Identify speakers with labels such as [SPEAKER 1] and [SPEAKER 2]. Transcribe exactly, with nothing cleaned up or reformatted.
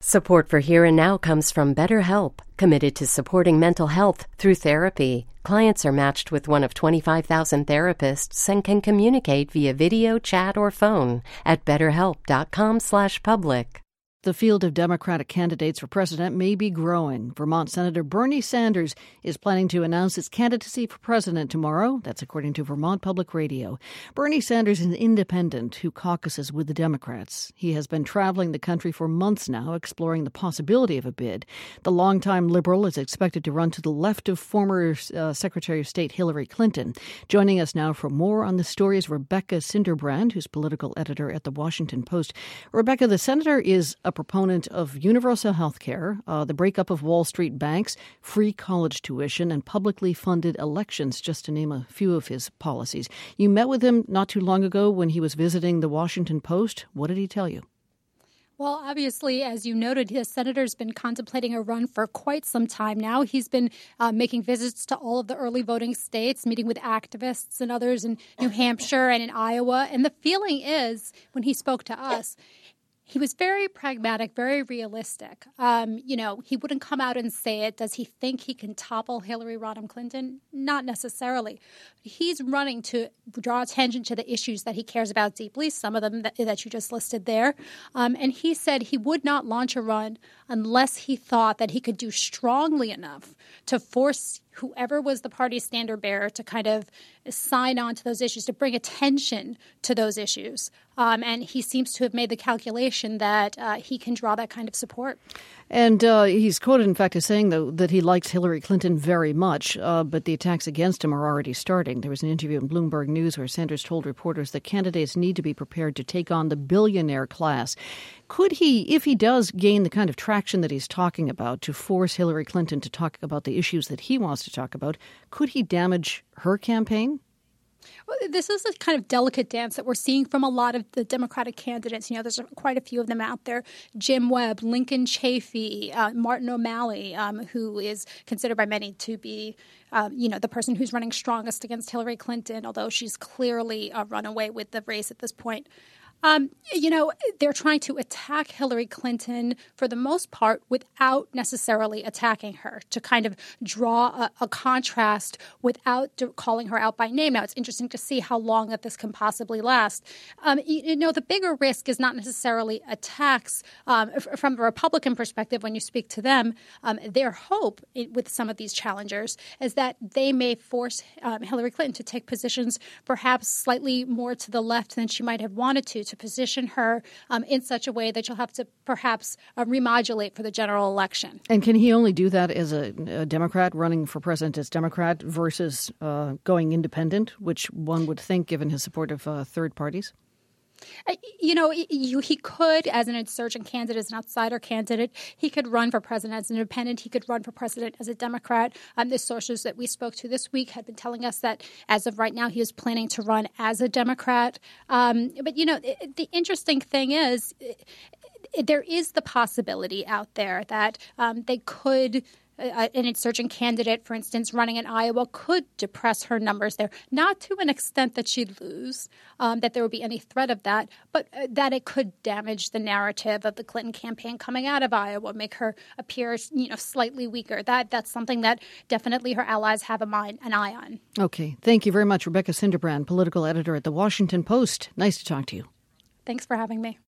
[SPEAKER 1] Support for Here and Now comes from BetterHelp, committed to supporting mental health through therapy. Clients are matched with one of twenty-five thousand therapists and can communicate via video, chat, or phone at betterhelp.com slash public.
[SPEAKER 2] The field of Democratic candidates for president may be growing. Vermont Senator Bernie Sanders is planning to announce his candidacy for president tomorrow. That's according to Vermont Public Radio. Bernie Sanders is an independent who caucuses with the Democrats. He has been traveling the country for months now, exploring the possibility of a bid. The longtime Liberal is expected to run to the left of former uh, Secretary of State Hillary Clinton. Joining us now for more on the story is Rebecca Cinderbrand, who's political editor at The Washington Post. Rebecca, the senator is a proponent of universal health care, uh, the breakup of Wall Street banks, free college tuition, and publicly funded elections, just to name a few of his policies. You met with him not too long ago when he was visiting the Washington Post. What did he tell you?
[SPEAKER 3] Well, obviously, as you noted, the senator's been contemplating a run for quite some time now. He's been uh, making visits to all of the early voting states, meeting with activists and others in New Hampshire and in Iowa. And the feeling is, when he spoke to us, he was very pragmatic, very realistic. Um, you know, he wouldn't come out and say it. Does he think he can topple Hillary Rodham Clinton? Not necessarily. He's running to draw attention to the issues that he cares about deeply, some of them that, that you just listed there. Um, and he said he would not launch a run unless he thought that he could do strongly enough to force whoever was the party's standard bearer to kind of sign on to those issues, to bring attention to those issues. Um, and he seems to have made the calculation that uh, he can draw that kind of support.
[SPEAKER 2] And uh, he's quoted, in fact, as saying, though, that he likes Hillary Clinton very much, uh, but the attacks against him are already starting. There was an interview in Bloomberg News where Sanders told reporters that candidates need to be prepared to take on the billionaire class. Could he, if he does gain the kind of traction that he's talking about to force Hillary Clinton to talk about the issues that he wants to talk about, could he damage her campaign?
[SPEAKER 3] Well, this is a kind of delicate dance that we're seeing from a lot of the Democratic candidates. You know, there's quite a few of them out there. Jim Webb, Lincoln Chafee, uh, Martin O'Malley, um, who is considered by many to be, um, you know, the person who's running strongest against Hillary Clinton, although she's clearly a runaway with the race at this point. Um, you know, they're trying to attack Hillary Clinton for the most part without necessarily attacking her, to kind of draw a, a contrast without de- calling her out by name. Now, it's interesting to see how long that this can possibly last. Um, you, you know, the bigger risk is not necessarily attacks um, f- from a Republican perspective. When you speak to them, um, their hope it, with some of these challengers is that they may force um, Hillary Clinton to take positions perhaps slightly more to the left than she might have wanted to, to position her um, in such a way that you'll have to perhaps uh, remodulate for the general election.
[SPEAKER 2] And can he only do that as a, a Democrat running for president as Democrat versus uh, going independent, which one would think given his support of uh, third parties?
[SPEAKER 3] You know, you, he could, as an insurgent candidate, as an outsider candidate, he could run for president as an independent. He could run for president as a Democrat. Um, the sources that we spoke to this week had been telling us that as of right now, he is planning to run as a Democrat. Um, but, you know, the, the interesting thing is there is the possibility out there that um, they could Uh, an insurgent candidate, for instance, running in Iowa could depress her numbers there, not to an extent that she'd lose, um, that there would be any threat of that, but uh, that it could damage the narrative of the Clinton campaign coming out of Iowa, make her appear, you know, slightly weaker. That That's something that definitely her allies have a mind, an eye on.
[SPEAKER 2] Okay. Thank you very much, Rebecca Cinderbrand, political editor at The Washington Post. Nice to talk to you.
[SPEAKER 3] Thanks for having me.